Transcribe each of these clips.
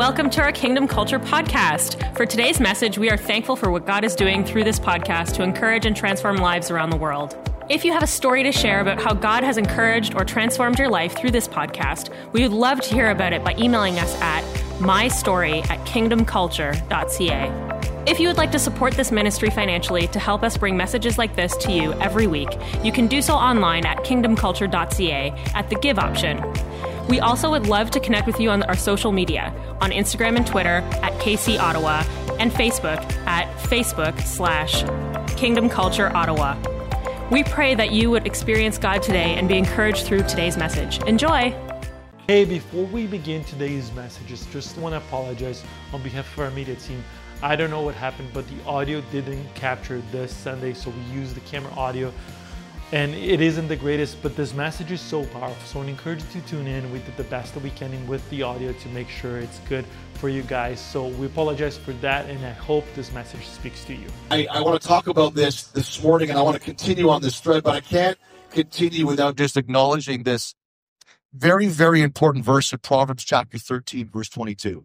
Welcome to our Kingdom Culture podcast. For today's message, we are thankful for what God is doing through this podcast to encourage and transform lives around the world. If you have a story to share about how God has encouraged or transformed your life through this podcast, we would love to hear about it by emailing us at mystory@kingdomculture.ca. If you would like to support this ministry financially to help us bring messages like this to you every week, you can do so online at kingdomculture.ca at the Give option. We also would love to connect with you on our social media, on Instagram and Twitter at KC Ottawa, and Facebook at Facebook/Kingdom Culture Ottawa. We pray that you would experience God today and be encouraged through today's message. Enjoy! Hey, before we begin today's messages, just want to apologize on behalf of our media team. I don't know what happened, but the audio didn't capture this Sunday, so we used the camera audio. And it isn't the greatest, but this message is so powerful. So I encourage you to tune in. We did the best that we can with the audio to make sure it's good for you guys. So we apologize for that, and I hope this message speaks to you. I want to talk about this morning, and I want to continue on this thread, but I can't continue without just acknowledging this very, very important verse in Proverbs chapter 13, verse 22.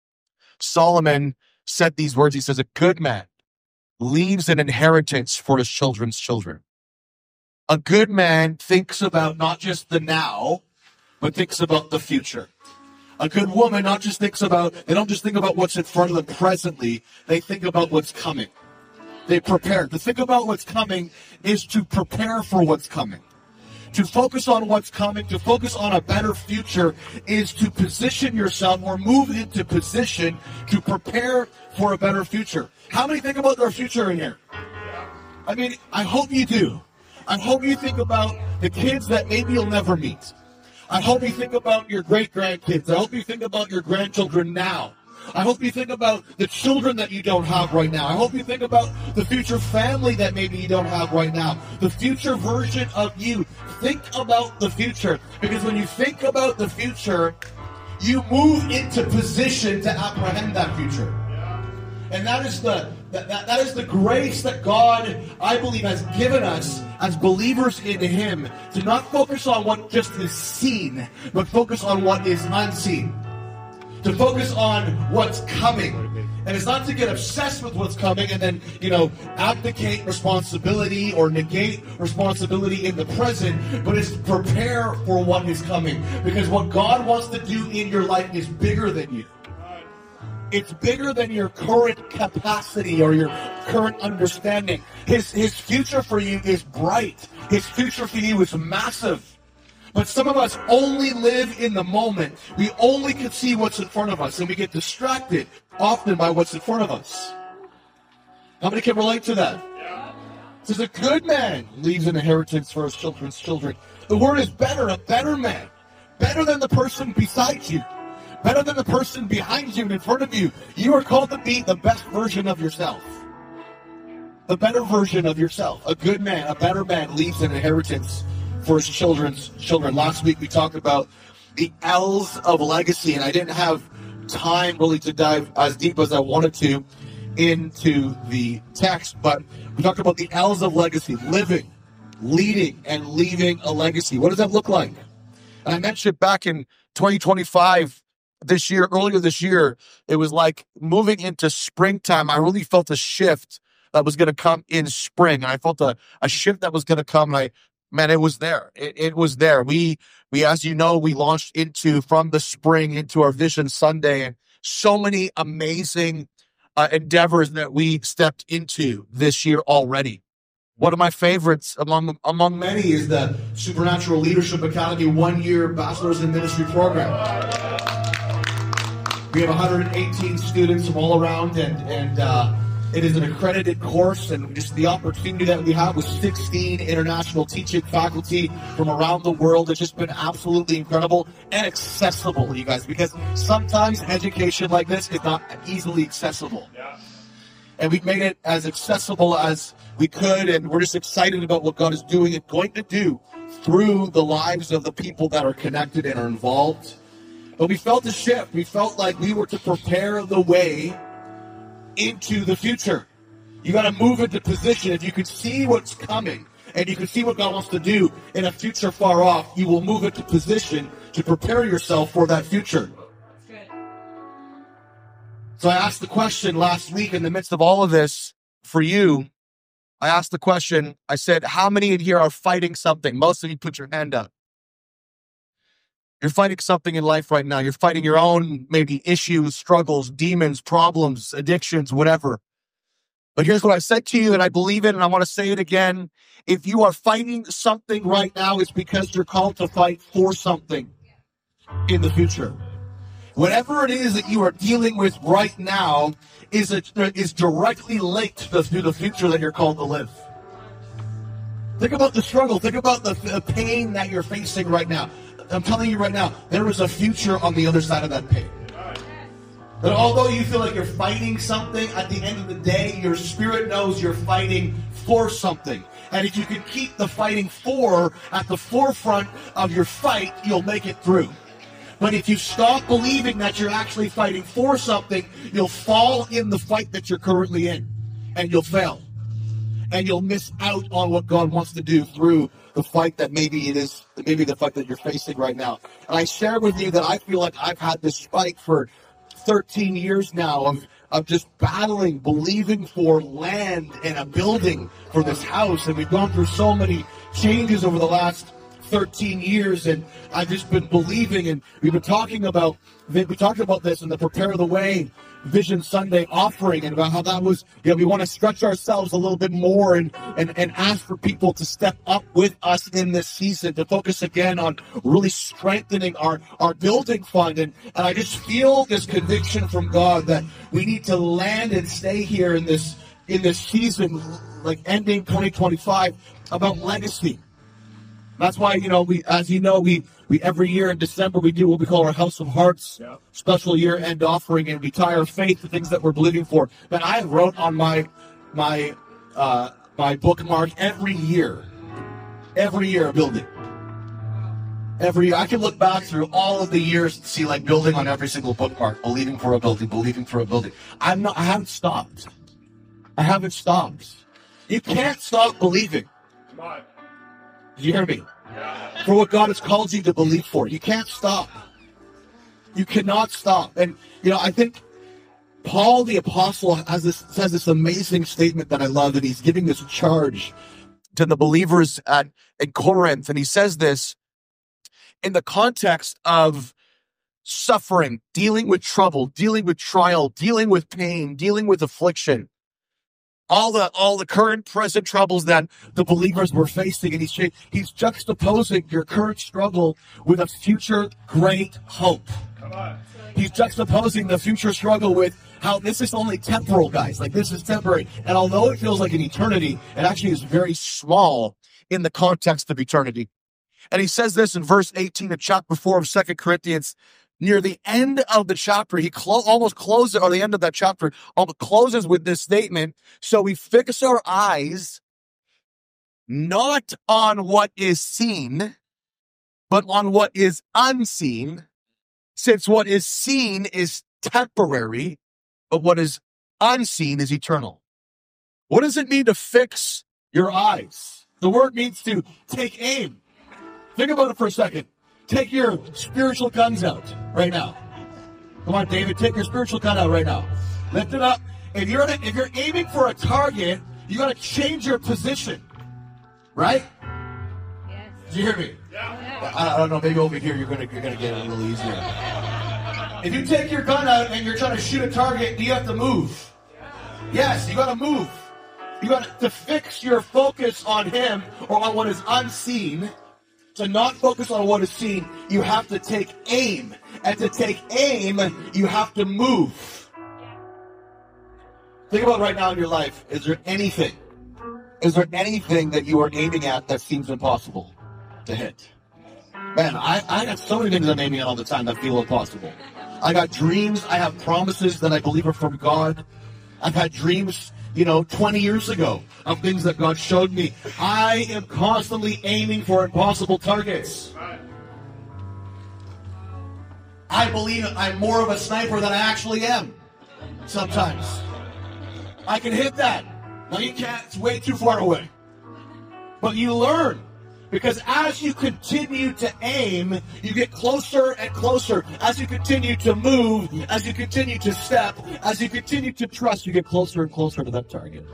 Solomon said these words. He says, "A good man leaves an inheritance for his children's children." A good man thinks about not just the now, but thinks about the future. A good woman they don't just think about what's in front of them presently, they think about what's coming. They prepare. To think about what's coming is to prepare for what's coming. To focus on what's coming, to focus on a better future, is to position yourself or move into position to prepare for a better future. How many think about their future in here? I mean, I hope you do. I hope you think about the kids that maybe you'll never meet. I hope you think about your great-grandkids. I hope you think about your grandchildren now. I hope you think about the children that you don't have right now. I hope you think about the future family that maybe you don't have right now. The future version of you. Think about the future. Because when you think about the future, you move into position to apprehend that future. And that is the grace that God, I believe, has given us as believers in Him, to not focus on what just is seen, but focus on what is unseen. To focus on what's coming. And it's not to get obsessed with what's coming and then, abdicate responsibility or negate responsibility in the present, but it's to prepare for what is coming. Because what God wants to do in your life is bigger than you. It's bigger than your current capacity or your current understanding. His future for you is bright. His future for you is massive. But some of us only live in the moment. We only can see what's in front of us, and we get distracted often by what's in front of us. How many can relate to that? It says a good man leaves an inheritance for his children's children. The word is better, a better man. Better than the person beside you. Better than the person behind you and in front of you. You are called to be the best version of yourself. The better version of yourself. A good man, a better man leaves an inheritance for his children's children. Last week we talked about the L's of legacy, and I didn't have time really to dive as deep as I wanted to into the text, but we talked about the L's of legacy: living, leading, and leaving a legacy. What does that look like? And I mentioned back in 2025, earlier this year, it was like moving into springtime. I really felt a shift that was going to come in spring. And I felt a shift that was going to come. And it was there. It was there. We, as you know, we launched from the spring into our Vision Sunday, and so many amazing endeavors that we stepped into this year already. One of my favorites among many is the Supernatural Leadership Academy 1-year Bachelor's in Ministry program. We have 118 students from all around, and it is an accredited course, and just the opportunity that we have with 16 international teaching faculty from around the world has just been absolutely incredible and accessible, you guys, because sometimes education like this is not easily accessible. Yeah. And we've made it as accessible as we could, and we're just excited about what God is doing and going to do through the lives of the people that are connected and are involved. But we felt a shift. We felt like we were to prepare the way into the future. You got to move into position. If you can see what's coming and you can see what God wants to do in a future far off, you will move into position to prepare yourself for that future. So I asked the question last week in the midst of all of this for you. I asked the question, I said, how many in here are fighting something? Most of you put your hand up. You're fighting something in life right now. You're fighting your own maybe issues, struggles, demons, problems, addictions, whatever. But here's what I said to you, and I believe it, and I want to say it again. If you are fighting something right now, it's because you're called to fight for something in the future. Whatever it is that you are dealing with right now is directly linked to the future that you're called to live. Think about the struggle. Think about the pain that you're facing right now. I'm telling you right now, there is a future on the other side of that pain. That although you feel like you're fighting something, at the end of the day, your spirit knows you're fighting for something. And if you can keep the fighting for at the forefront of your fight, you'll make it through. But if you stop believing that you're actually fighting for something, you'll fall in the fight that you're currently in, and you'll fail. And you'll miss out on what God wants to do through the fight that maybe the fight that you're facing right now. And I shared with you that I feel like I've had this fight for 13 years now of just battling, believing for land and a building for this house. And we've gone through so many changes over the last 13 years, and I've just been believing, and we talked about this in the Prepare the Way Vision Sunday offering, and about how that was, we want to stretch ourselves a little bit more and ask for people to step up with us in this season, to focus again on really strengthening our building fund. And I just feel this conviction from God that we need to land and stay here in this season, like ending 2025, about legacy. That's why, we every year in December, we do what we call our House of Hearts special year-end offering, and we tie our faith to things that we're believing for. But I wrote on my bookmark every year a building. Every year. I can look back through all of the years and see like building on every single bookmark, believing for a building. I haven't stopped. You can't stop believing. Come on. Did you hear me? Yeah. For what God has called you to believe for. You can't stop. You cannot stop. And, I think Paul the Apostle says this amazing statement that I love, and he's giving this charge to the believers in Corinth. And he says this in the context of suffering, dealing with trouble, dealing with trial, dealing with pain, dealing with affliction. All the current present troubles that the believers were facing, and he's juxtaposing your current struggle with a future great hope. Come on. He's juxtaposing the future struggle with how this is only temporal, guys. Like, this is temporary. And although it feels like an eternity, it actually is very small in the context of eternity. And he says this in verse 18 of chapter 4 of 2 Corinthians. Near the end of the chapter, he almost closes, or the end of that chapter, almost closes with this statement. So we fix our eyes not on what is seen, but on what is unseen, since what is seen is temporary, but what is unseen is eternal. What does it mean to fix your eyes? The word means to take aim. Think about it for a second. Take your spiritual guns out right now. Come on, David, take your spiritual gun out right now. Lift it up. If you're aiming for a target, you got to change your position, right? Yes. Did you hear me? Yeah. I don't know. Maybe over here you're gonna get it a little easier. If you take your gun out and you're trying to shoot a target, do you have to move? Yes, you got to move. You got to fix your focus on him or on what is unseen. To not focus on what is seen, you have to take aim. And to take aim, you have to move. Think about right now in your life. Is there anything that you are aiming at that seems impossible to hit? Man, I got so many things I'm aiming at all the time that feel impossible. I got dreams. I have promises that I believe are from God. I've had dreams 20 years ago of things that God showed me. I am constantly aiming for impossible targets. I believe I'm more of a sniper than I actually am sometimes. I can hit that. No, you can't. It's way too far away. But you learn Because as you continue to aim, you get closer and closer. As you continue to move, as you continue to step, as you continue to trust, you get closer and closer to that target.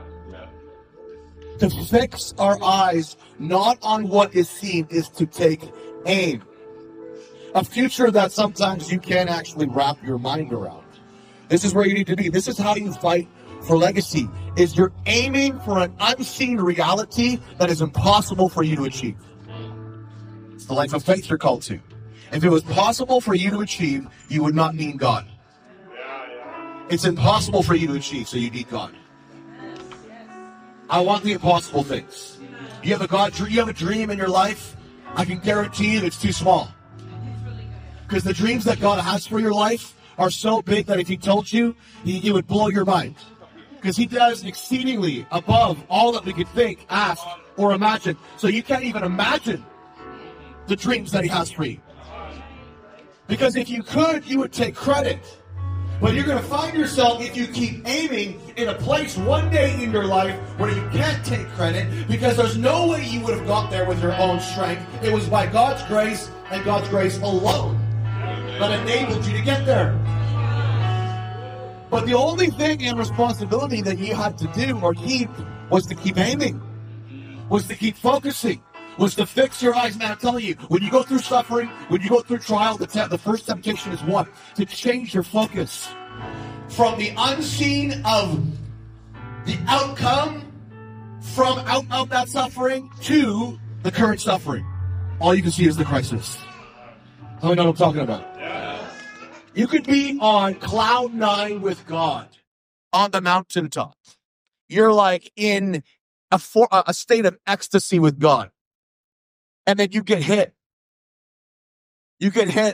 To fix our eyes not on what is seen is to take aim. A future that sometimes you can't actually wrap your mind around. This is where you need to be. This is how you fight for legacy, is you're aiming for an unseen reality that is impossible for you to achieve. It's the life of faith you're called to. If it was possible for you to achieve, you would not need God. It's impossible for you to achieve, so you need God. I want the impossible things. You have a dream in your life, I can guarantee you it's too small. Because the dreams that God has for your life are so big that if He told you, it would blow your mind. Because He does exceedingly above all that we could think, ask, or imagine. So you can't even imagine the dreams that He has for you. Because if you could, you would take credit. But you're going to find yourself, if you keep aiming, in a place one day in your life where you can't take credit, because there's no way you would have got there with your own strength. It was by God's grace and God's grace alone that enabled you to get there. But the only thing and responsibility that you had to do or keep was to keep aiming, was to keep focusing, was to fix your eyes. Man, I'm telling you, when you go through suffering, when you go through trial, the first temptation is what? To change your focus from the unseen of the outcome from out of that suffering to the current suffering. All you can see is the crisis. How many know what I'm talking about? You could be on cloud 9 with God on the mountaintop. You're like in a state of ecstasy with God. And then you get hit. You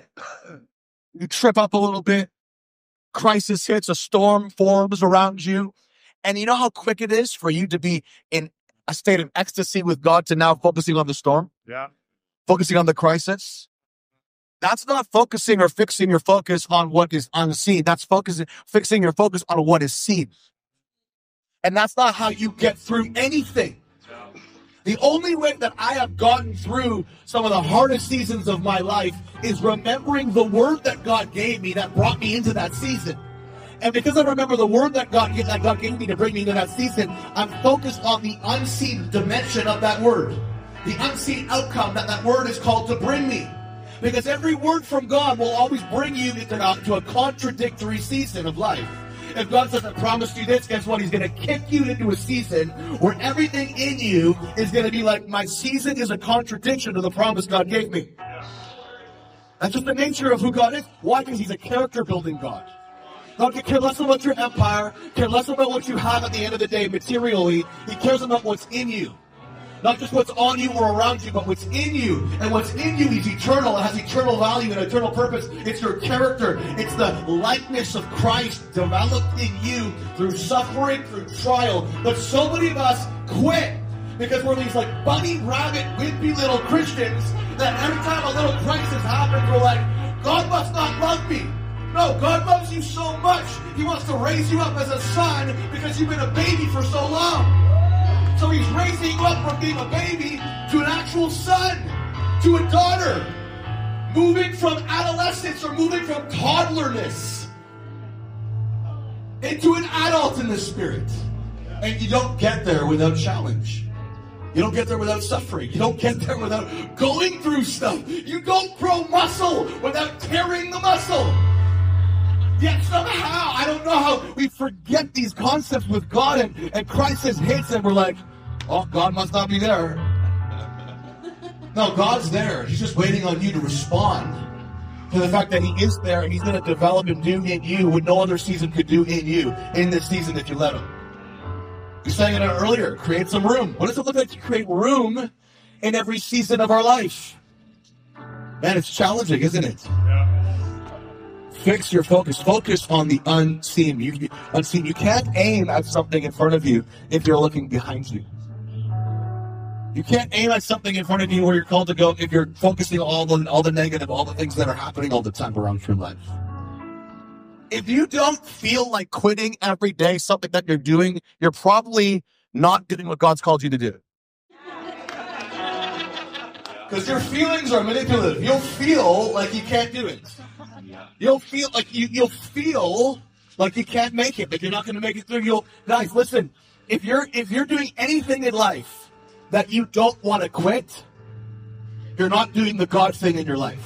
trip up a little bit. Crisis hits, a storm forms around you. And you know how quick it is for you to be in a state of ecstasy with God to now focusing on the storm? Yeah. Focusing on the crisis? That's not focusing or fixing your focus on what is unseen. That's fixing your focus on what is seen. And that's not how you get through anything. The only way that I have gotten through some of the hardest seasons of my life is remembering the word that God gave me that brought me into that season. And because I remember the word that God gave me to bring me into that season, I'm focused on the unseen dimension of that word. The unseen outcome that word is called to bring me. Because every word from God will always bring you to a contradictory season of life. If God says, I promised you this, guess what? He's going to kick you into a season where everything in you is going to be like, my season is a contradiction to the promise God gave me. That's just the nature of who God is. Why? Because He's a character-building God. God can care less about your empire, care less about what you have at the end of the day materially. He cares about what's in you. Not just what's on you or around you, but what's in you. And what's in you is eternal. It has eternal value and eternal purpose. It's your character. It's the likeness of Christ developed in you through suffering, through trial. But so many of us quit because we're these like bunny rabbit, wimpy little Christians that every time a little crisis happens, we're like, God must not love me. No, God loves you so much. He wants to raise you up as a son because you've been a baby for so long. So He's raising you up from being a baby to an actual son, to a daughter, moving from adolescence or moving from toddlerness into an adult in the spirit. And you don't get there without challenge. You don't get there without suffering. You don't get there without going through stuff. You don't grow muscle without tearing the muscle. Yet somehow, I don't know how we forget these concepts with God and crisis hits and we're like, oh, God must not be there. No, God's there. He's just waiting on you to respond to the fact that He is there and He's going to develop and do in you what no other season could do in you in this season if you let Him. We sang it out earlier, create some room. What does it look like to create room in every season of our life? Man, it's challenging, isn't it? Fix your focus. Focus on the unseen. You can't aim at something in front of you if you're looking behind you. You can't aim at something in front of you where you're called to go if you're focusing on all the negative, all the things that are happening all the time around your life. If you don't feel like quitting every day, something that you're doing, you're probably not doing what God's called you to do. Because your feelings are manipulative. You'll feel like you can't do it. You'll feel like you'll feel like you can't make it, that you're not going to make it through. Guys, listen. If you're doing anything in life that you don't want to quit, you're not doing the God thing in your life.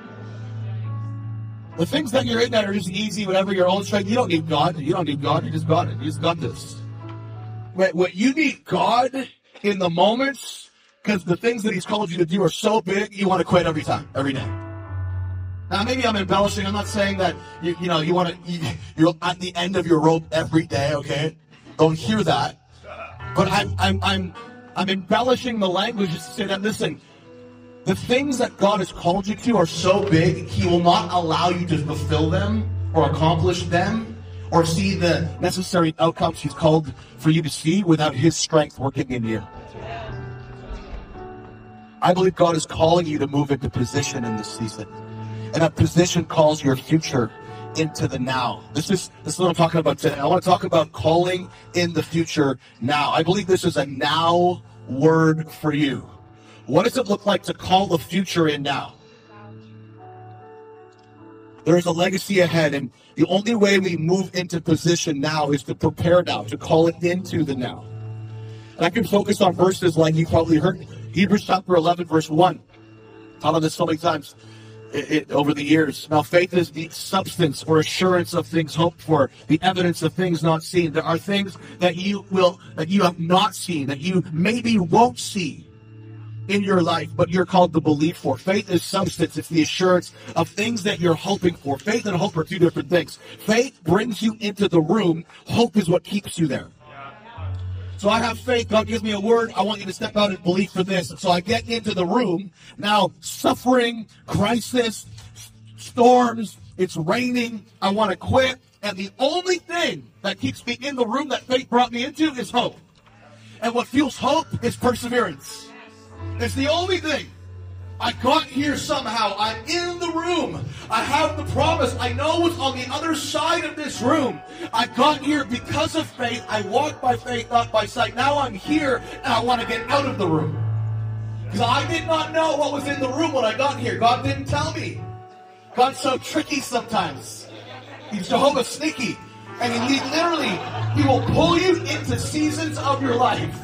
The things that you're in that are just easy, whatever your own strength. You don't need God. You don't need God. You just got it. You just got this. What you need God in the moments, because the things that He's called you to do are so big, you want to quit every time, every day. Now, maybe I'm embellishing. I'm not saying that you're at the end of your rope every day. Okay, don't hear that. But I'm embellishing the language just to say that, listen, the things that God has called you to are so big, He will not allow you to fulfill them or accomplish them or see the necessary outcomes He's called for you to see without His strength working in you. I believe God is calling you to move into position in this season. And that position calls your future into the now. This is what I'm talking about today. I want to talk about calling in the future now. I believe this is a now word for you. What does it look like to call the future in now? There is a legacy ahead, and the only way we move into position now is to prepare now, to call it into the now. And I can focus on verses like you probably heard. Hebrews chapter 11, verse 1. I've taught on this so many times over the years. Now, faith is the substance or assurance of things hoped for, the evidence of things not seen. There are things that you have not seen, that you maybe won't see in your life, but you're called to believe for. Faith is substance. It's the assurance of things that you're hoping for. Faith and hope are two different things. Faith brings you into the room. Hope is what keeps you there. So I have faith. God gives me a word. I want you to step out and believe for this. So I get into the room. Now, suffering, crisis, storms, it's raining. I want to quit. And the only thing that keeps me in the room that faith brought me into is hope. And what fuels hope is perseverance. It's the only thing. I got here somehow. I'm in the room. I have the promise. I know what's on the other side of this room. I got here because of faith. I walk by faith, not by sight. Now I'm here, and I want to get out of the room. Because I did not know what was in the room when I got here. God didn't tell me. God's so tricky sometimes. He's Jehovah Sneaky. And He will pull you into seasons of your life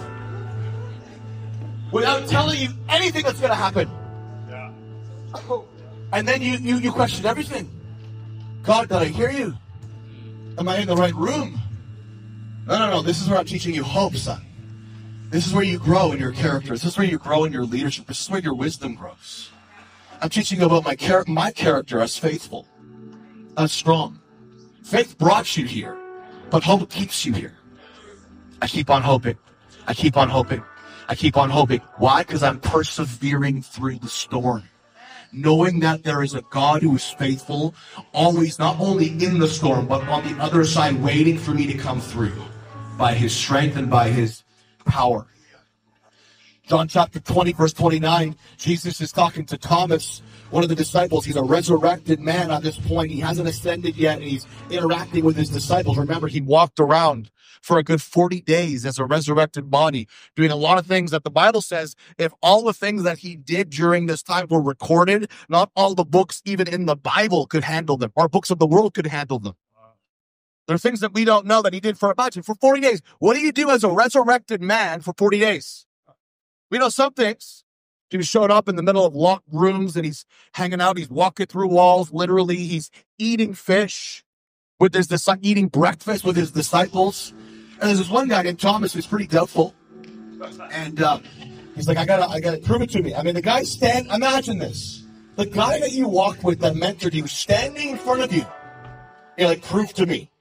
without telling you anything that's going to happen. Yeah. And then you question everything. God, did I hear you? Am I in the right room? No. This is where I'm teaching you hope, son. This is where you grow in your character. This is where you grow in your leadership. This is where your wisdom grows. I'm teaching you about my character as faithful, as strong. Faith brought you here, but hope keeps you here. I keep on hoping. I keep on hoping. I keep on hoping. Why? Because I'm persevering through the storm. Knowing that there is a God who is faithful, always not only in the storm, but on the other side, waiting for me to come through by His strength and by His power. John chapter 20, verse 29, Jesus is talking to Thomas, one of the disciples. He's a resurrected man at this point. He hasn't ascended yet, and he's interacting with his disciples. Remember, he walked around for a good 40 days as a resurrected body, doing a lot of things that the Bible says, if all the things that he did during this time were recorded, not all the books even in the Bible could handle them, or books of the world could handle them. There are things that we don't know that he did for 40 days. What do you do as a resurrected man for 40 days? We know some things. He showed up in the middle of locked rooms and he's hanging out. He's walking through walls. Literally, he's eating fish with eating breakfast with his disciples. And there's this one guy named Thomas who's pretty doubtful. And he's like, I gotta prove it to me. I mean, the guy imagine this. The guy that you walked with, that mentored you, standing in front of you. You're like, prove to me.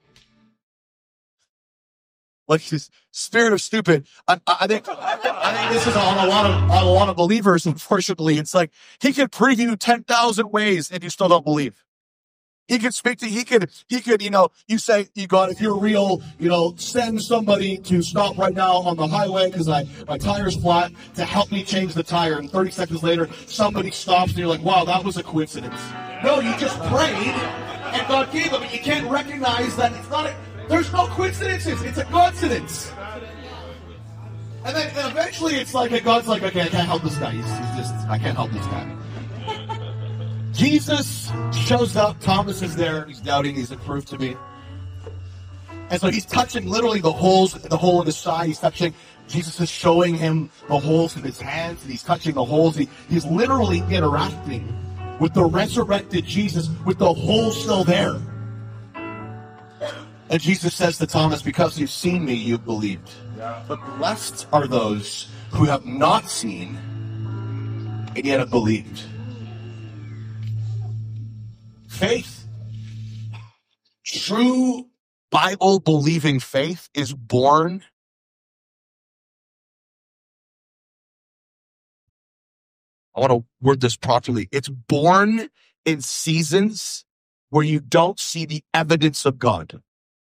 Like this spirit of stupid. I think this is on a lot of believers. Unfortunately, it's like he could prove you 10,000 ways, and you still don't believe. He could speak to. He could. You say, God, if you're real, send somebody to stop right now on the highway because my tire's flat to help me change the tire. And 30 seconds later, somebody stops, and you're like, wow, that was a coincidence. No, you just prayed, and God gave them. And you can't recognize that it's not. There's no coincidences. It's a coincidence. And then eventually it's like, God's like, okay, I can't help this guy. I can't help this guy. Jesus shows up. Thomas is there. He's doubting. He's approved to me. And so he's touching literally the hole in the side. He's touching. Jesus is showing him the holes in his hands, and he's touching the holes. He's literally interacting with the resurrected Jesus with the hole still there. And Jesus says to Thomas, because you've seen me, you've believed. But blessed are those who have not seen and yet have believed. Faith, true Bible-believing faith, is born I want to word this properly. It's born in seasons where you don't see the evidence of God.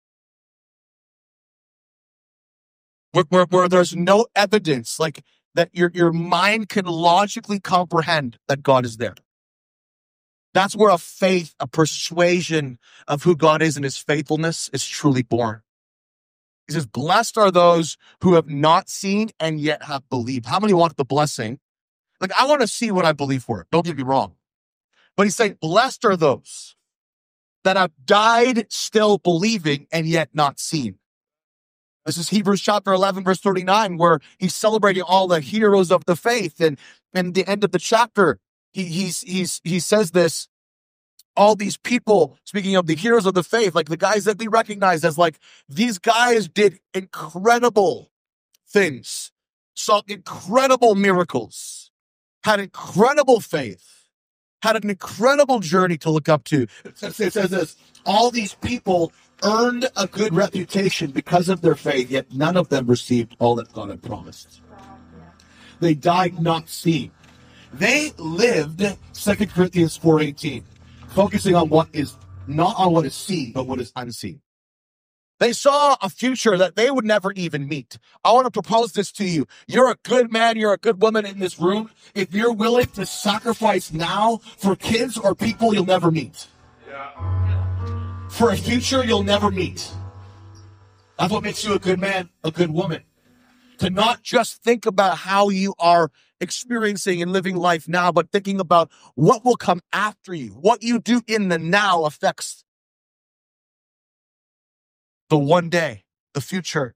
Where there's no evidence, like that your mind can logically comprehend that God is there. That's where a faith, a persuasion of who God is and his faithfulness is truly born. He says, blessed are those who have not seen and yet have believed. How many want the blessing? Like, I want to see what I believe for it. Don't get me wrong. But he's saying, blessed are those that have died still believing and yet not seen. This is Hebrews chapter 11, verse 39, where he's celebrating all the heroes of the faith. And at the end of the chapter, he says this, all these people, speaking of the heroes of the faith, like the guys that we recognize as like, these guys did incredible things, saw incredible miracles, had incredible faith, had an incredible journey to look up to. It says this, all these people earned a good reputation because of their faith, yet none of them received all that God had promised. They died not seeing. They lived, 2 Corinthians 4:18, focusing on what is not on what is seen, but what is unseen. They saw a future that they would never even meet. I want to propose this to you. You're a good man, you're a good woman in this room if you're willing to sacrifice now for kids or people you'll never meet. For a future you'll never meet. That's what makes you a good man, a good woman. To not just think about how you are experiencing and living life now, but thinking about what will come after you. What you do in the now affects the one day, the future.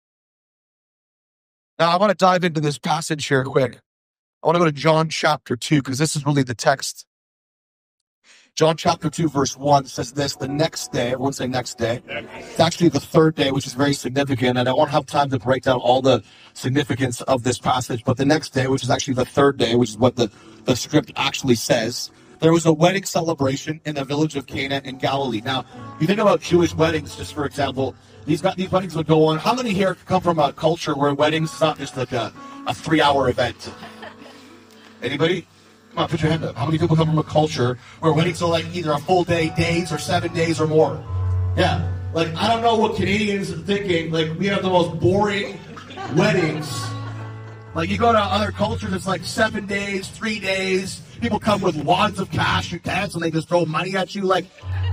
Now, I want to dive into this passage here quick. I want to go to John chapter 2, because this is really the text. John chapter 2, verse 1 says this, the next day, everyone say next day. It's actually the third day, which is very significant, and I won't have time to break down all the significance of this passage, but the next day, which is actually the third day, which is what the script actually says, there was a wedding celebration in the village of Cana in Galilee. Now, you think about Jewish weddings, just for example, these weddings would go on. How many here come from a culture where weddings is not just like a 3-hour event? Anybody? Come on, put your hand up. How many people come from a culture where weddings are like either a full day, days, or 7 days or more? Yeah. Like, I don't know what Canadians are thinking. Like, we have the most boring weddings. Like, you go to other cultures, it's like 7 days, 3 days. People come with wads of cash and cans and they just throw money at you. Like,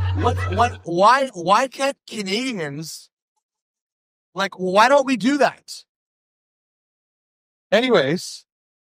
why can't Canadians, like, why don't we do that? Anyways,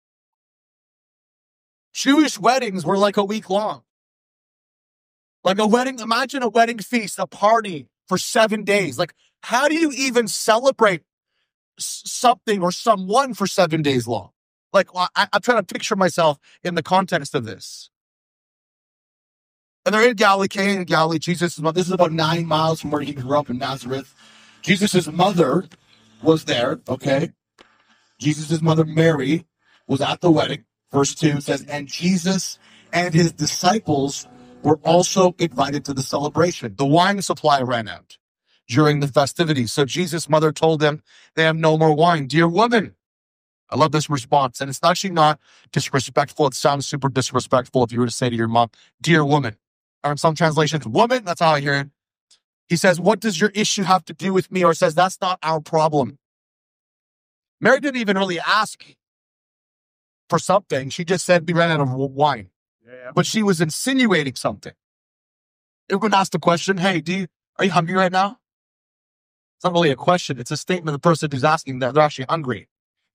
Jewish weddings were like a week long. Like a wedding, imagine a wedding feast, a party for 7 days. Like, how do you even celebrate something or someone for 7 days long? Like, I'm trying to picture myself in the context of this. And they're in Galilee, Cana in Galilee. This is about 9 miles from where he grew up in Nazareth. Jesus' mother was there, okay? Jesus' mother, Mary, was at the wedding. Verse 2 says, and Jesus and his disciples were also invited to the celebration. The wine supply ran out during the festivities. So Jesus' mother told them they have no more wine. Dear woman, I love this response. And it's actually not disrespectful. It sounds super disrespectful if you were to say to your mom, dear woman. Or in some translations, woman, that's how I hear it. He says, what does your issue have to do with me? Or says, that's not our problem. Mary didn't even really ask for something. She just said we ran out of wine. Yeah. But she was insinuating something. Everyone asked the question, hey, are you hungry right now? It's not really a question. It's a statement of the person who's asking that they're actually hungry.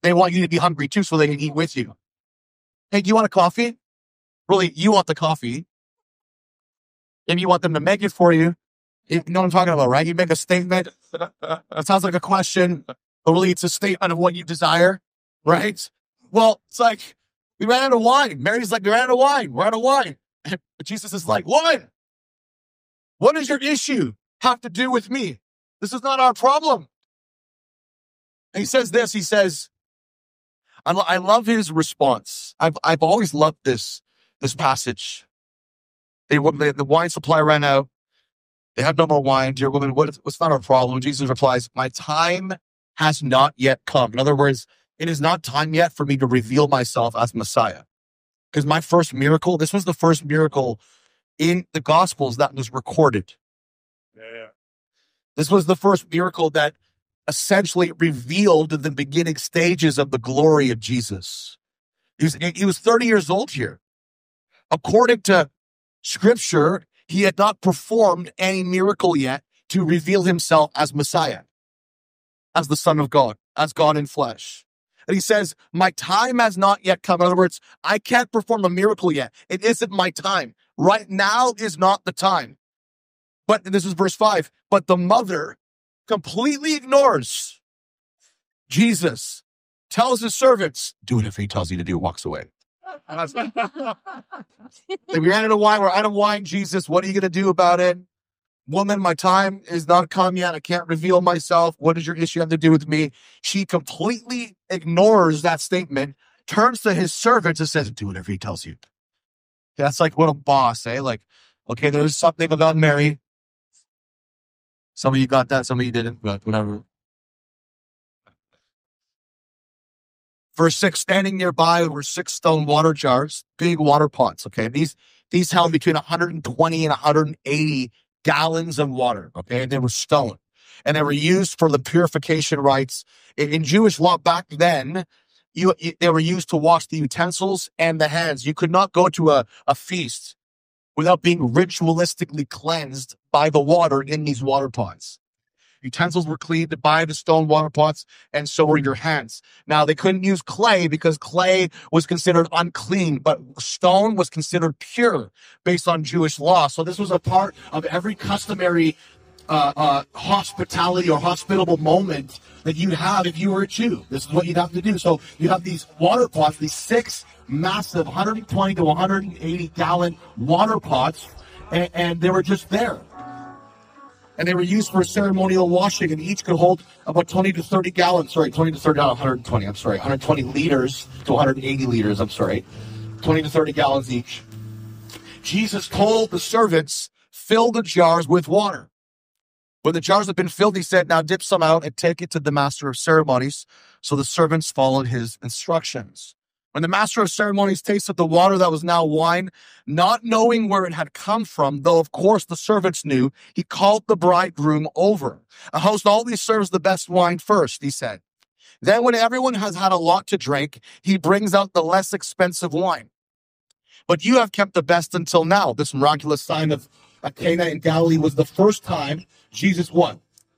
They want you to be hungry too so they can eat with you. Hey, do you want a coffee? Really, you want the coffee. And you want them to make it for you. You know what I'm talking about, right? You make a statement. It sounds like a question, but really it's a statement of what you desire, right? Well, it's like, we ran out of wine. Mary's like, we ran out of wine. We're out of wine. But Jesus is like, what? What does your issue have to do with me? This is not our problem. And he says this, he says, I love his response. I've always loved this passage. The wine supply ran out. They have no more wine. Dear woman, what's not our problem? Jesus replies, my time has not yet come. In other words, it is not time yet for me to reveal myself as Messiah. Because my first miracle, this was the first miracle in the Gospels that was recorded. Yeah. This was the first miracle that essentially revealed the beginning stages of the glory of Jesus. He was 30 years old here. According to Scripture, he had not performed any miracle yet to reveal himself as Messiah, as the Son of God, as God in flesh. And he says, my time has not yet come. In other words, I can't perform a miracle yet. It isn't my time. Right now is not the time. But this is verse 5. But the mother completely ignores Jesus, tells his servants, do it if he tells you to do, walks away. If we ran out of wine, we're out of wine, Jesus. What are you going to do about it? Woman, my time is not come yet. I can't reveal myself. What does your issue have to do with me? She completely ignores that statement, turns to his servants and says, do whatever he tells you. That's like what a boss, eh? Like, okay, there's something about Mary. Some of you got that, some of you didn't, but whatever. Verse 6, standing nearby were 6 stone water jars, big water pots, okay? These held between 120 and 180 gallons of water, okay? And they were stone. And they were used for the purification rites. In Jewish law back then, they were used to wash the utensils and the hands. You could not go to a feast without being ritualistically cleansed by the water in these water pots. Utensils were cleaned by the stone water pots, and so were your hands. Now, they couldn't use clay because clay was considered unclean, but stone was considered pure based on Jewish law. So this was a part of every customary hospitality or hospitable moment that you'd have if you were a Jew. This is what you'd have to do. So you have these water pots, these 6 massive 120 to 180 gallon water pots, and they were just there. And they were used for ceremonial washing, and each could hold about 20 to 30 gallons. 20 to 30, not 120, 120 liters to 180 liters, 20 to 30 gallons each. Jesus told the servants, fill the jars with water. When the jars had been filled, he said, now dip some out and take it to the master of ceremonies. So the servants followed his instructions. When the master of ceremonies tasted the water that was now wine, not knowing where it had come from, though of course the servants knew, he called the bridegroom over. A host always serves the best wine first, he said. Then when everyone has had a lot to drink, he brings out the less expensive wine. But you have kept the best until now. This miraculous sign of Cana in Galilee was the first time Jesus what?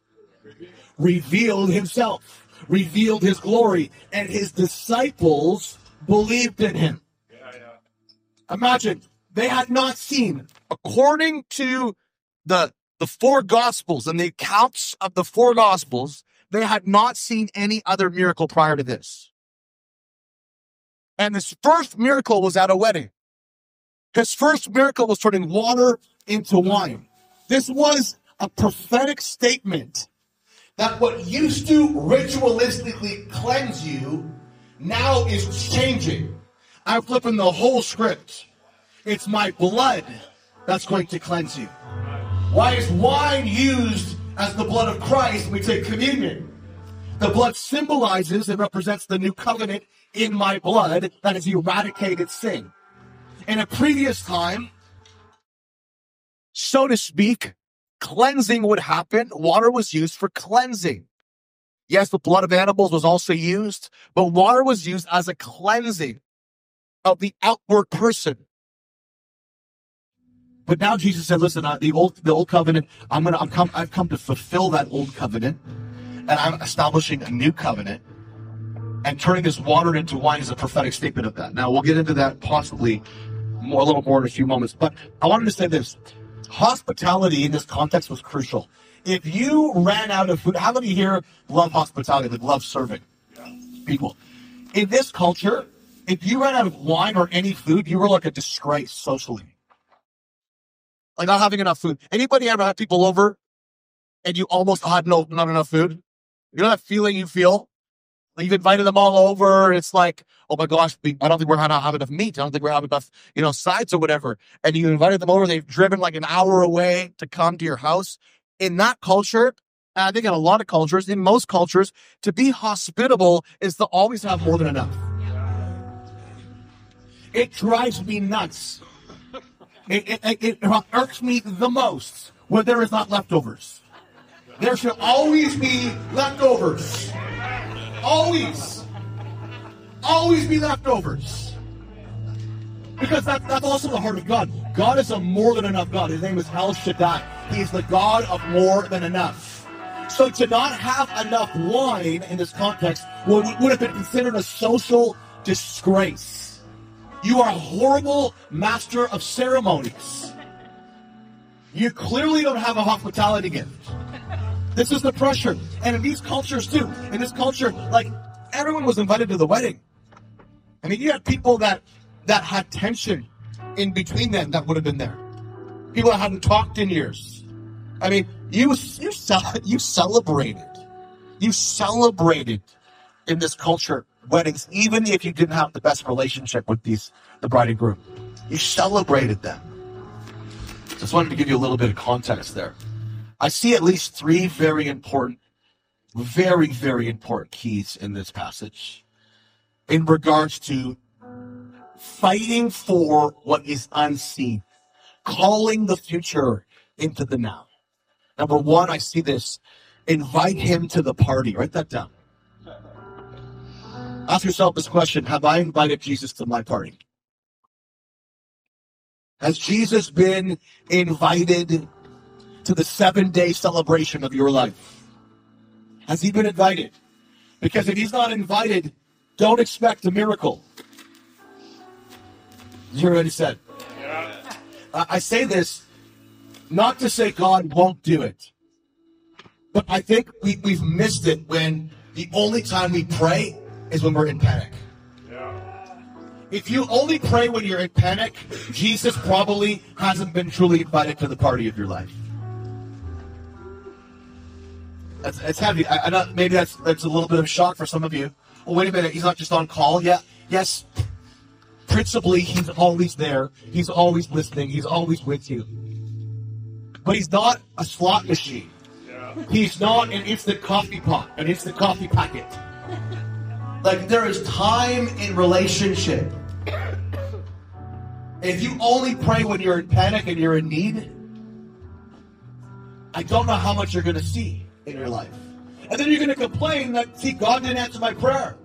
Revealed himself, revealed his glory, and his disciples believed in him. Imagine, they had not seen, according to the 4 Gospels and the accounts of the 4 Gospels, they had not seen any other miracle prior to this. And his first miracle was at a wedding. His first miracle was turning water into wine. This was a prophetic statement that what used to ritualistically cleanse you now is changing. I'm flipping the whole script. It's my blood that's going to cleanse you. Why is wine used as the blood of Christ when we take communion? The blood symbolizes and represents the new covenant in my blood that has eradicated sin. In a previous time, so to speak, cleansing would happen. Water was used for cleansing. Yes, the blood of animals was also used, but water was used as a cleansing of the outward person. But now Jesus said, listen, the old covenant, I've come to fulfill that old covenant, and I'm establishing a new covenant. And turning this water into wine is a prophetic statement of that. Now, we'll get into that possibly a little more in a few moments. But I wanted to say this. Hospitality in this context was crucial. If you ran out of food, how many here love hospitality, like love serving people? In this culture, if you ran out of wine or any food, you were like a disgrace socially. Like not having enough food. Anybody ever had people over and you almost had not enough food? You know that feeling you feel? Like you've invited them all over. It's like, oh my gosh, I don't think we're gonna have enough meat. I don't think we're having enough, sides or whatever. And you invited them over. They've driven like an hour away to come to your house. In that culture, and I think in a lot of cultures, in most cultures, to be hospitable is to always have more than enough. It drives me nuts. It irks me the most when there is not leftovers. There should always be leftovers. Always be leftovers. Because that's also the heart of God. God is a more than enough God. His name is El Shaddai. He is the God of more than enough. So to not have enough wine in this context would have been considered a social disgrace. You are a horrible master of ceremonies. You clearly don't have a hospitality gift. This is the pressure. And in these cultures too, in this culture, like everyone was invited to the wedding. I mean, you had people that had tension in between them that would have been there. People that hadn't talked in years. I mean, you celebrated. You celebrated in this culture weddings, even if you didn't have the best relationship with the bride and groom. You celebrated them. Just wanted to give you a little bit of context there. I see at least three very, very important keys in this passage in regards to fighting for what is unseen, calling the future into the now. Number one, I see this. Invite him to the party. Write that down. Ask yourself this question. Have I invited Jesus to my party? Has Jesus been invited to the 7-day celebration of your life? Has he been invited? Because if he's not invited, don't expect a miracle. You already said. I say this not to say God won't do it, but I think we've missed it when the only time we pray is when we're in panic. If you only pray when you're in panic, Jesus probably hasn't been truly invited to the party of your life. It's heavy. I know maybe that's a little bit of a shock for some of you. Well, wait a minute. He's not just on call. Yeah. Yes. Principally, he's always there. He's always listening. He's always with you. But he's not a slot machine. He's not an instant coffee pot, an instant coffee packet. Like, there is time in relationship. If you only pray when you're in panic and you're in need, I don't know how much you're going to see in your life. And then you're going to complain that, see, God didn't answer my prayer.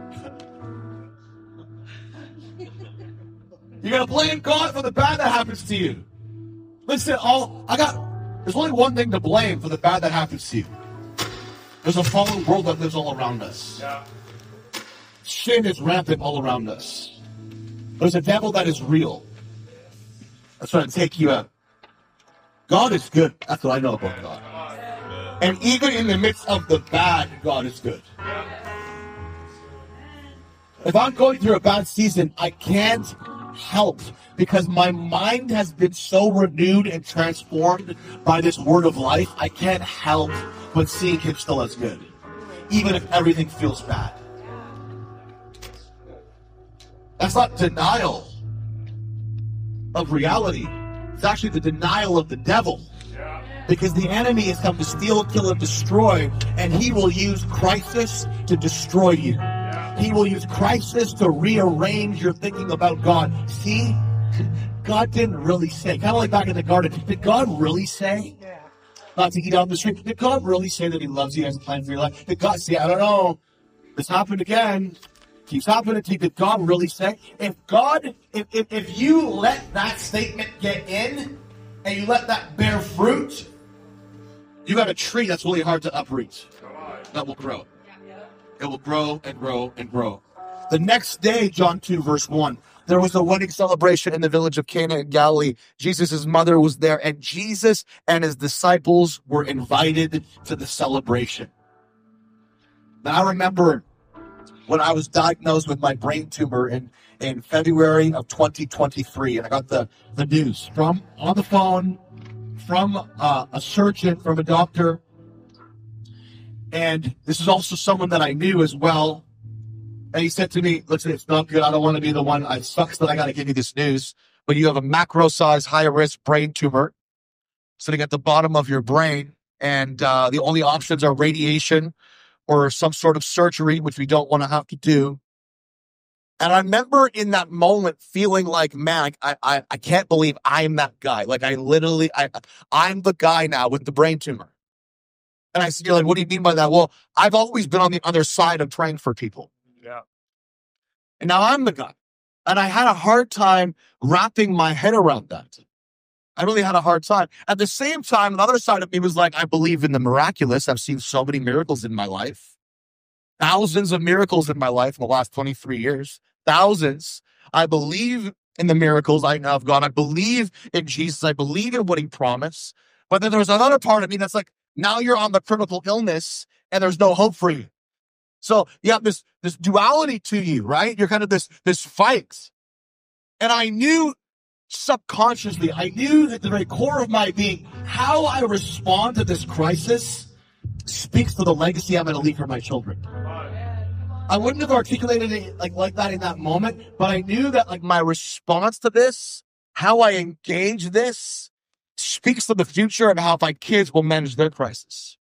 You're going to blame God for the bad that happens to you. Listen, there's only one thing to blame for the bad that happens to you. There's a fallen world that lives all around us. Yeah. Sin is rampant all around us. There's a devil that is real. That's trying to take you out. God is good. That's what I know about God. And even in the midst of the bad, God is good. If I'm going through a bad season, I can't help, because my mind has been so renewed and transformed by this word of life, I can't help but seeing him still as good, even if everything feels bad. That's not denial of reality. It's actually the denial of the devil. Because the enemy has come to steal, kill, and destroy, and he will use crisis to destroy you. He will use crisis to rearrange your thinking about God. See, God didn't really say, kind of like back in the garden, did God really say not to eat out of the tree? Did God really say that he loves you and has a plan for your life? Did God say, I don't know, this happened again, keeps happening to you, did God really say? If you let that statement get in, and you let that bear fruit, you got a tree that's really hard to uproot that will grow. It will grow and grow and grow. The next day, John 2, verse 1, there was a wedding celebration in the village of Cana in Galilee. Jesus' mother was there, and Jesus and his disciples were invited to the celebration. Now, I remember when I was diagnosed with my brain tumor in February of 2023, and I got the news on the phone from a surgeon, from a doctor. And this is also someone that I knew as well. And he said to me, listen, it's not good. I don't want to be the one. It sucks that I got to give you this news. But you have a macro-sized, high-risk brain tumor sitting at the bottom of your brain. And the only options are radiation or some sort of surgery, which we don't want to have to do. And I remember in that moment feeling like, man, I can't believe I'm that guy. Like I'm the guy now with the brain tumor. And I said, you're like, what do you mean by that? Well, I've always been on the other side of praying for people. Yeah. And now I'm the guy. And I had a hard time wrapping my head around that. I really had a hard time. At the same time, the other side of me was like, I believe in the miraculous. I've seen so many miracles in my life. Thousands of miracles in my life in the last 23 years. Thousands. I believe in the miracles I know of God. I believe in Jesus. I believe in what he promised. But then there's another part of me that's like, now you're on the critical illness and there's no hope for you. So you have this duality to you, right? You're kind of this fight. And I knew subconsciously, I knew at the very core of my being, how I respond to this crisis speaks to the legacy I'm going to leave for my children. I wouldn't have articulated it like that in that moment, but I knew that like my response to this, how I engage this, speaks to the future and how my kids will manage their crisis.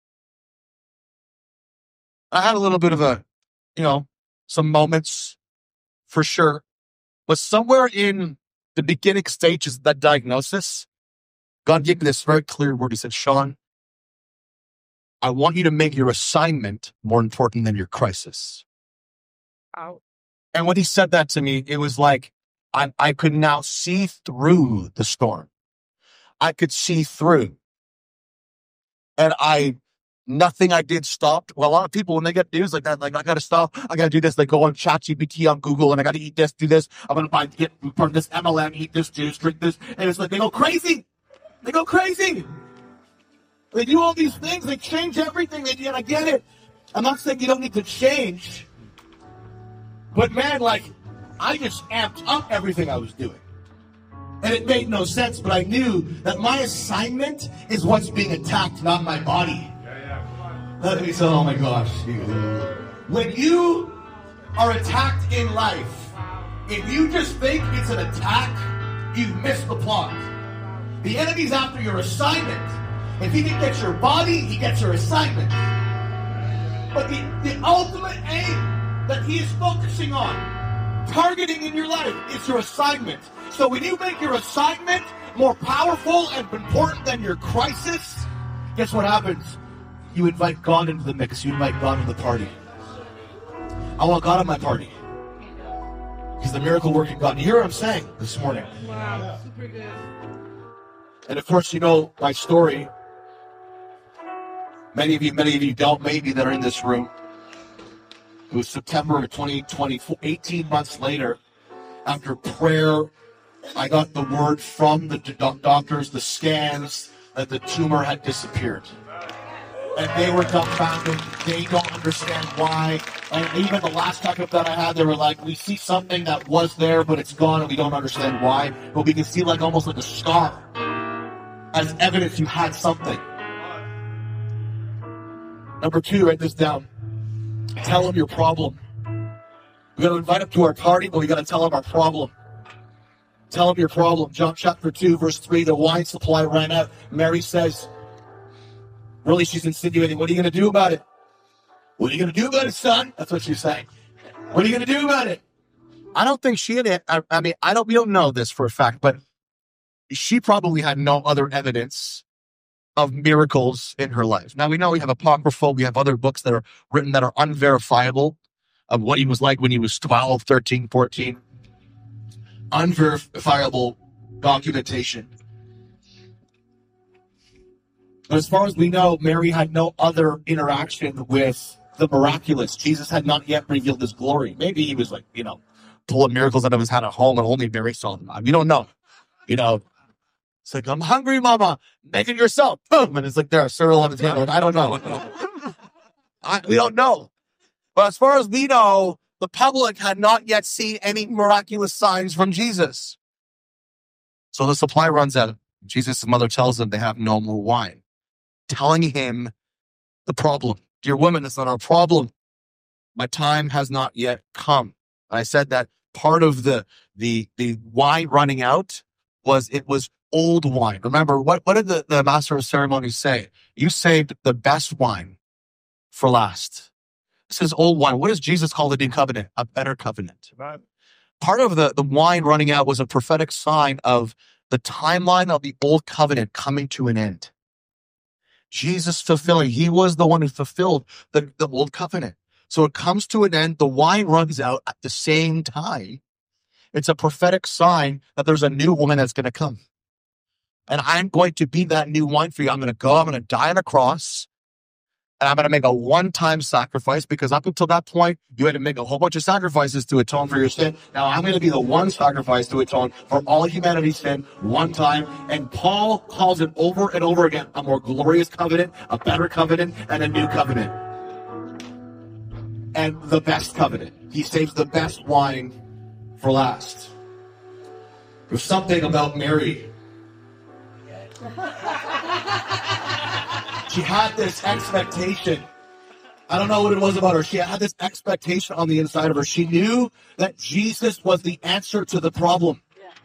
I had a little bit of some moments for sure, but somewhere in the beginning stages of that diagnosis, God gave me this very clear word. He said, Sean, I want you to make your assignment more important than your crisis. Wow. And when he said that to me, it was like I could now see through the storm. I could see through. And nothing I did stopped. Well, a lot of people, when they get news like that, like, I got to stop, I got to do this. They go on ChatGPT on Google, and I got to eat this, do this. I'm going to get from this MLM, eat this juice, drink this. And it's like, they go crazy. They go crazy. They do all these things. They change everything. And I get it. I'm not saying you don't need to change. But man, like, I just amped up everything I was doing. And it made no sense, but I knew that my assignment is what's being attacked, not my body. Let me say, oh my gosh. When you are attacked in life, if you just think it's an attack, you've missed the plot. The enemy's after your assignment. If he can get your body, he gets your assignment. But the ultimate aim that he is focusing on, targeting in your life, is your assignment. So when you make your assignment more powerful and important than your crisis, guess what happens? You invite God into the mix. You invite God into the party. I want God in my party. He's the miracle working God. You hear what I'm saying this morning? Wow, super good. And of course, you know my story. Many of you don't, maybe, that are in this room. It was September of 2024, 18 months later, after prayer, I got the word from the doctors, the scans, that the tumor had disappeared. And they were dumbfounded. They don't understand why. And even the last checkup that I had, they were like, we see something that was there, but it's gone, and we don't understand why. But we can see like almost like a scar as evidence you had something. Number 2, write this down. Tell them your problem. We're going to invite them to our party, but we got to tell them our problem. Tell them your problem. John chapter 2, verse 3, the wine supply ran out. Mary says, really, she's insinuating, what are you going to do about it? What are you going to do about it, son? That's what she's saying. What are you going to do about it? I don't think she had it. We don't know this for a fact, but she probably had no other evidence of miracles in her life. Now, we know we have Apocrypha, we have other books that are written that are unverifiable of what he was like when he was 12, 13, 14. Unverifiable documentation. But as far as we know, Mary had no other interaction with the miraculous. Jesus had not yet revealed his glory. Maybe he was like, pulling miracles out of his hand at home and only Mary saw them. We don't know. It's like, I'm hungry, mama. Make it yourself. Boom. And it's like, there, cereal on the table. I don't know. We don't know. But as far as we know, the public had not yet seen any miraculous signs from Jesus. So the supply runs out. Jesus' mother tells them they have no more wine, telling him the problem. Dear woman, it's not our problem. My time has not yet come. I said that part of the wine running out was old wine. Remember, what did the master of ceremonies say? You saved the best wine for last. This is old wine. What does Jesus call the new covenant? A better covenant. Right. Part of the wine running out was a prophetic sign of the timeline of the old covenant coming to an end. Jesus fulfilling. He was the one who fulfilled the old covenant. So it comes to an end. The wine runs out at the same time. It's a prophetic sign that there's a new woman that's going to come. And I'm going to be that new wine for you. I'm going to go. I'm going to die on a cross. And I'm going to make a one-time sacrifice, because up until that point, you had to make a whole bunch of sacrifices to atone for your sin. Now I'm going to be the one sacrifice to atone for all humanity's sin one time. And Paul calls it over and over again a more glorious covenant, a better covenant, and a new covenant. And the best covenant. He saves the best wine for last. There's something about Mary. She had this expectation. I don't know what it was about her. She had this expectation on the inside of her. She knew that Jesus was the answer to the problem.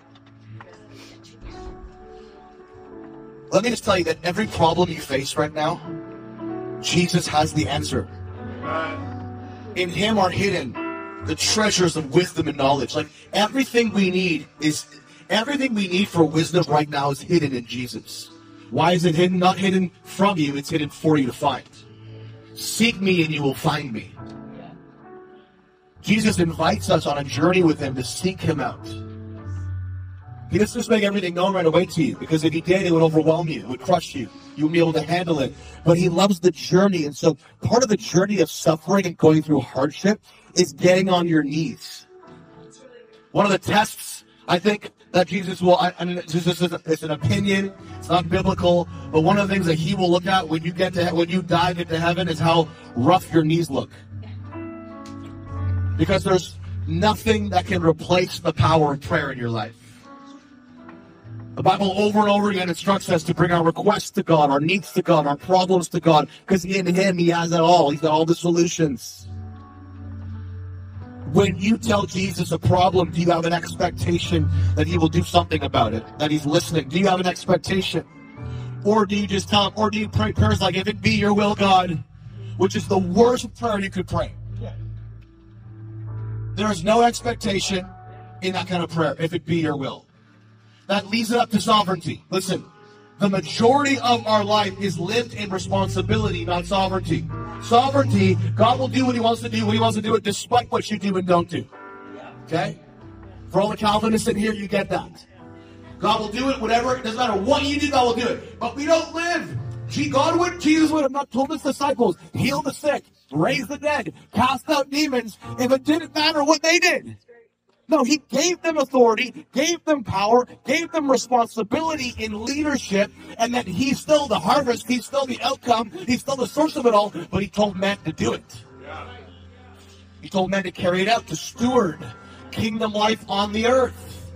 Let me just tell you that every problem you face right now, Jesus has the answer. In him are hidden the treasures of wisdom and knowledge. Like everything we need for wisdom right now is hidden in Jesus. Why is it hidden? Not hidden from you, it's hidden for you to find. Seek me and you will find me. Jesus invites us on a journey with him to seek him out. He doesn't just make everything known right away to you, because if he did, it would overwhelm you, it would crush you. You wouldn't be able to handle it. But he loves the journey, and so part of the journey of suffering and going through hardship is getting on your knees. One of the tests, I think, that Jesus will, it's an opinion, it's not biblical, but one of the things that he will look at when you dive into heaven is how rough your knees look. Because there's nothing that can replace the power of prayer in your life. The Bible over and over again instructs us to bring our requests to God, our needs to God, our problems to God, because in him he has it all. He's got all the solutions. When you tell Jesus a problem, do you have an expectation that he will do something about it, that he's listening? Do you have an expectation? Or do you just tell him, or do you pray prayers like, if it be your will, God, which is the worst prayer you could pray? There is no expectation in that kind of prayer, if it be your will. That leaves it up to sovereignty. Listen, the majority of our life is lived in responsibility, not sovereignty. Sovereignty, God will do what he wants to do when he wants to do it, despite what you do and don't do. Okay? For all the Calvinists in here, you get that. God will do it, whatever, it doesn't matter what you do, God will do it. But we don't live. Jesus would have not told his disciples, heal the sick, raise the dead, cast out demons, if it didn't matter what they did. No, he gave them authority, gave them power, gave them responsibility in leadership, and that he's still the harvest, he's still the outcome, he's still the source of it all, but he told men to do it. He told men to carry it out, to steward kingdom life on the earth.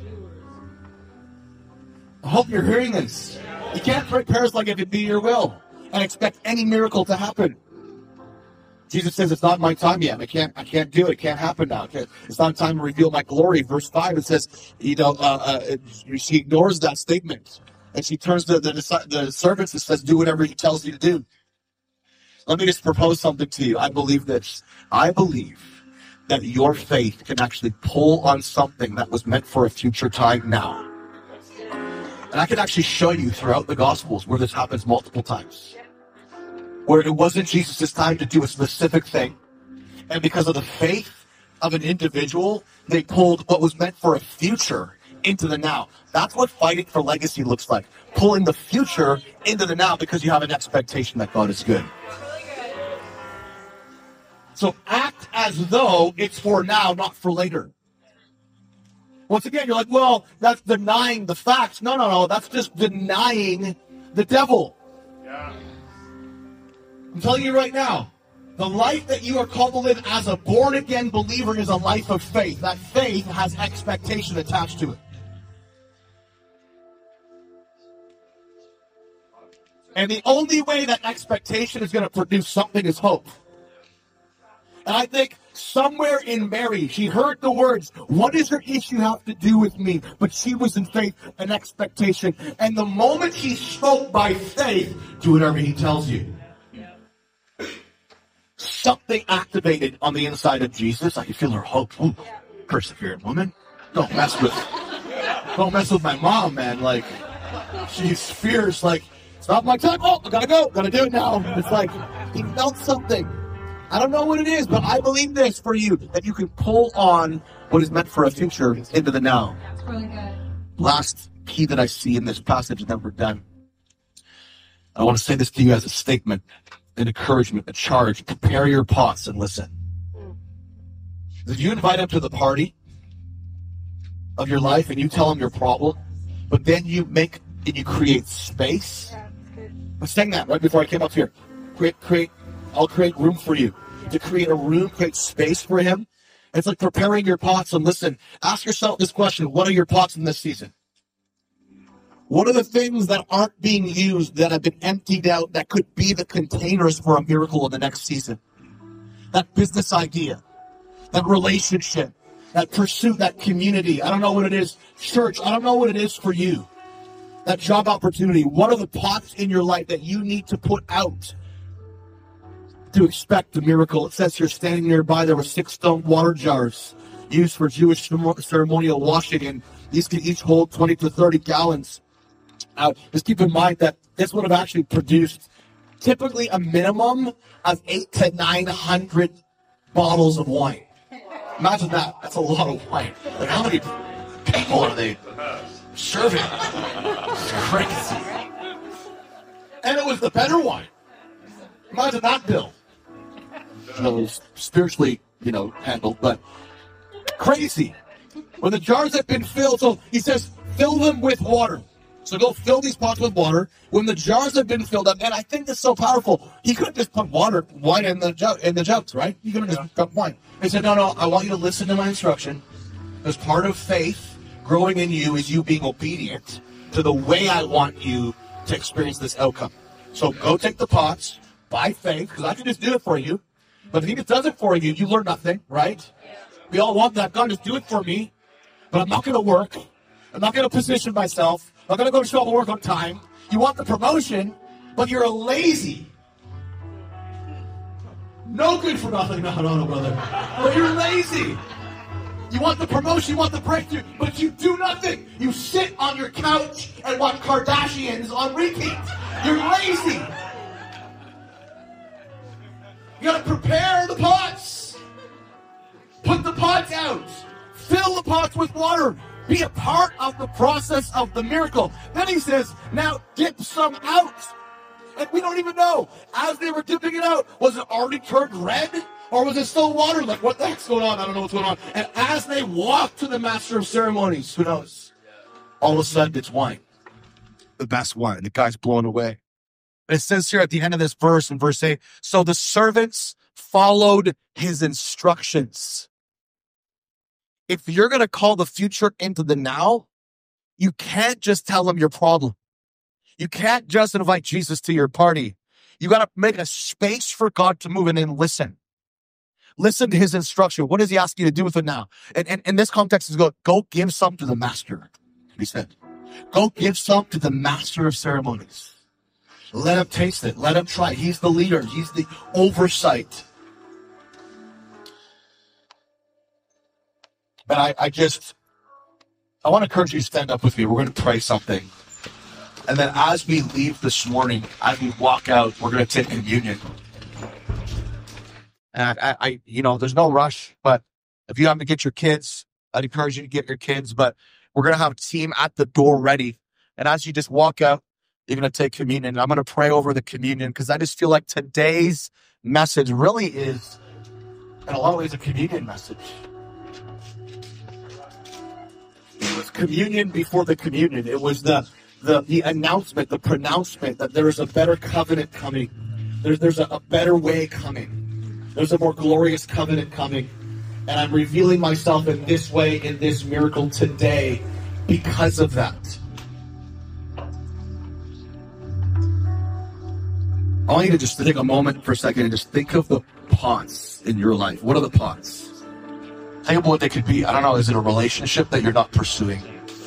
I hope you're hearing this. You can't pray prayers like if it be your will and expect any miracle to happen. Jesus says, it's not my time yet. I can't do it. It can't happen now. It's not time to reveal my glory. Verse 5, it says, she ignores that statement. And she turns to the servants and says, do whatever he tells you to do. Let me just propose something to you. I believe this. I believe that your faith can actually pull on something that was meant for a future time now. And I can actually show you throughout the Gospels where this happens multiple times. Where it wasn't Jesus' time to do a specific thing. And because of the faith of an individual, they pulled what was meant for a future into the now. That's what fighting for legacy looks like. Pulling the future into the now because you have an expectation that God is good. So act as though it's for now, not for later. Once again, you're like, well, that's denying the facts. No. That's just denying the devil. Yeah. I'm telling you right now, the life that you are called to live as a born-again believer is a life of faith. That faith has expectation attached to it. And the only way that expectation is going to produce something is hope. And I think somewhere in Mary, she heard the words, what does your issue have to do with me? But she was in faith and expectation. And the moment he spoke by faith, do whatever he tells you. Something activated on the inside of Jesus. I can feel her hope. Ooh, persevering woman. Don't mess with my mom, man. Like, she's fierce. Like, it's not my time. Oh, I gotta go. Gotta do it now. It's like, he felt something. I don't know what it is, but I believe this for you, that you can pull on what is meant for a future into the now. That's really good. Last key that I see in this passage, and then we're done. I want to say this to you as a statement, an encouragement, a charge. Prepare your pots and listen. If you invite him to the party of your life and you tell him your problem, but then you create space. I was saying that right before I came up here. I'll create room for you. To create a room, create space for him. It's like preparing your pots. And listen, ask yourself this question. What are your pots in this season? What are the things that aren't being used, that have been emptied out, that could be the containers for a miracle in the next season? That business idea, that relationship, that pursuit, that community. I don't know what it is. Church, I don't know what it is for you. That job opportunity. What are the pots in your life that you need to put out to expect a miracle? It says here, standing nearby, there were 6 stone water jars used for Jewish ceremonial washing, and these can each hold 20 to 30 gallons. Just keep in mind that this would have actually produced typically a minimum of 800 to 900 bottles of wine. Imagine that. That's a lot of wine. Like, how many people are they serving? It's crazy. And it was the better wine. Imagine that bill. It was spiritually, handled, but crazy. When the jars have been filled, so he says, fill them with water. So go fill these pots with water. When the jars have been filled up, and I think that's so powerful, he could have just put wine in the jugs, right? He could have just got wine. He said, no, I want you to listen to my instruction. As part of faith, growing in you is you being obedient to the way I want you to experience this outcome. So go take the pots by faith, because I can just do it for you. But if he just does it for you, you learn nothing, right? We all want that. God, just do it for me. But I'm not going to work. I'm not going to position myself. I'm not going to go show up and work on time. You want the promotion, but you're a lazy. No good for nothing. No, brother. But you're lazy. You want the promotion, you want the breakthrough, but you do nothing. You sit on your couch and watch Kardashians on repeat. You're lazy. You got to prepare the pots. Put the pots out. Fill the pots with water. Be a part of the process of the miracle. Then he says, now dip some out. And we don't even know. As they were dipping it out, was it already turned red? Or was it still water? Like, what the heck's going on? I don't know what's going on. And as they walk to the master of ceremonies, who knows? All of a sudden, it's wine. The best wine. The guy's blown away. It says here at the end of this verse, in verse 8, so the servants followed his instructions. If you're going to call the future into the now, you can't just tell them your problem. You can't just invite Jesus to your party. You got to make a space for God to move in and listen. Listen to his instruction. What does he ask you to do with it now? And in this context, is go give some to the master. He said, go give some to the master of ceremonies. Let him taste it. Let him try it. He's the leader. He's the oversight. But I want to encourage you to stand up with me. We're going to pray something. And then as we leave this morning, as we walk out, we're going to take communion. And there's no rush, but if you have to get your kids, I'd encourage you to get your kids, but we're going to have a team at the door ready. And as you just walk out, you're going to take communion. I'm going to pray over the communion because I just feel like today's message really is in a lot of ways, a communion message. It was communion before the communion. It was the announcement, the pronouncement that there is a better covenant coming. There's a better way coming. There's a more glorious covenant coming. And I'm revealing myself in this way, in this miracle today, because of that. I want you to just take a moment for a second and just think of the pots in your life. What are the pots? Think about what they could be. I don't know. Is it a relationship that you're not pursuing?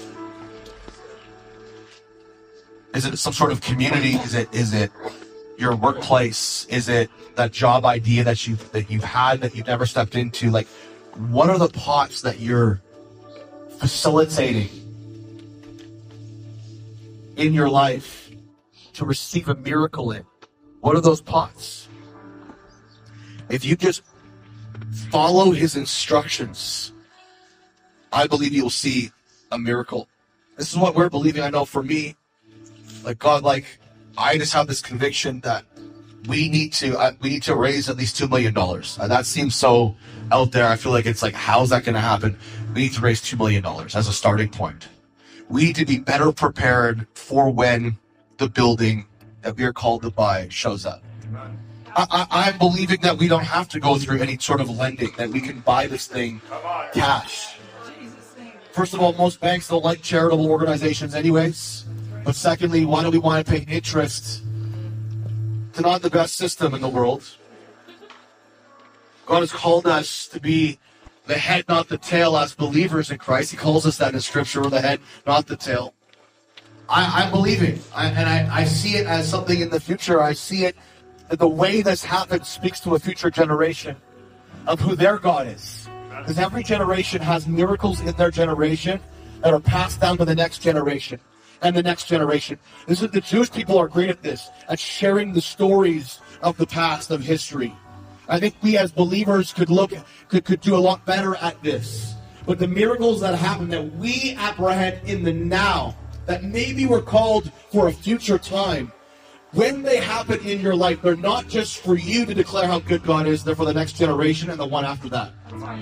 Is it some sort of community? Is it your workplace? Is it that job idea that you've had that you've never stepped into? Like, what are the pots that you're facilitating in your life to receive a miracle in? What are those pots? If you just follow his instructions, I believe you'll see a miracle. This is what we're believing. I know for me, like God, like I just have this conviction that we need to raise at least $2 million. That seems so out there. I feel like it's like, how's that going to happen? We need to raise $2 million as a starting point. We need to be better prepared for when the building that we are called to buy shows up. I'm believing that we don't have to go through any sort of lending, that we can buy this thing cash. First of all, most banks don't like charitable organizations anyways. But secondly, why do we want to pay interest to not the best system in the world? God has called us to be the head, not the tail, as believers in Christ. He calls us that in Scripture. We're the head, not the tail. I'm believing, and I see it as something in the future. I see it, that the way this happens speaks to a future generation of who their God is. Because every generation has miracles in their generation that are passed down to the next generation and the next generation. The Jewish people are great at this, at sharing the stories of the past, of history. I think we as believers could do a lot better at this. But the miracles that happen that we apprehend in the now, that maybe were called for a future time, when they happen in your life, they're not just for you to declare how good God is, they're for the next generation and the one after that.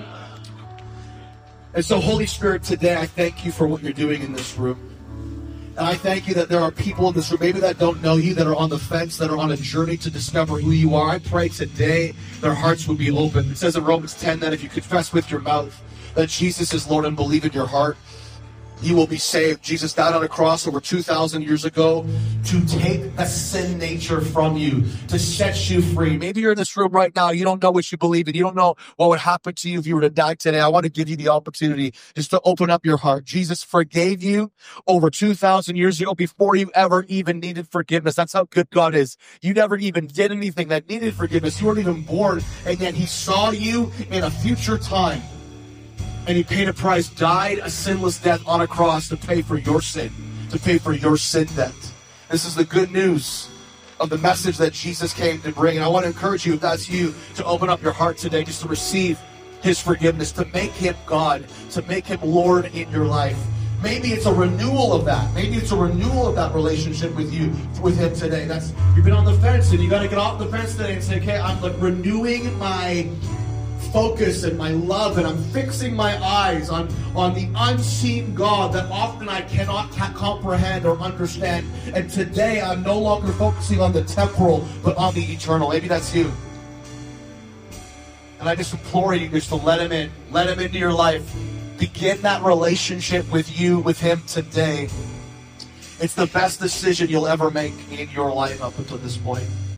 And so, Holy Spirit, today I thank you for what you're doing in this room. And I thank you that there are people in this room, maybe that don't know you, that are on the fence, that are on a journey to discover who you are. I pray today their hearts will be open. It says in Romans 10 that if you confess with your mouth that Jesus is Lord and believe in your heart, you will be saved. Jesus died on a cross over 2,000 years ago to take a sin nature from you, to set you free. Maybe you're in this room right now, you don't know what you believe in. You don't know what would happen to you if you were to die today. I want to give you the opportunity just to open up your heart. Jesus forgave you over 2,000 years ago before you ever even needed forgiveness. That's how good God is. You never even did anything that needed forgiveness. You weren't even born, and yet he saw you in a future time. And he paid a price, died a sinless death on a cross to pay for your sin, to pay for your sin debt. This is the good news of the message that Jesus came to bring. And I want to encourage you, if that's you, to open up your heart today just to receive his forgiveness, to make him God, to make him Lord in your life. Maybe it's a renewal of that. Maybe it's a renewal of that relationship with you, with him today. You've been on the fence, and you got to get off the fence today and say, okay, I'm like renewing my focus and my love, and I'm fixing my eyes on the unseen God that often I cannot comprehend or understand. And today I'm no longer focusing on the temporal, but on the eternal. Maybe that's you. And I just implore you just to let him in. Let him into your life. Begin that relationship with him today. It's the best decision you'll ever make in your life up until this point.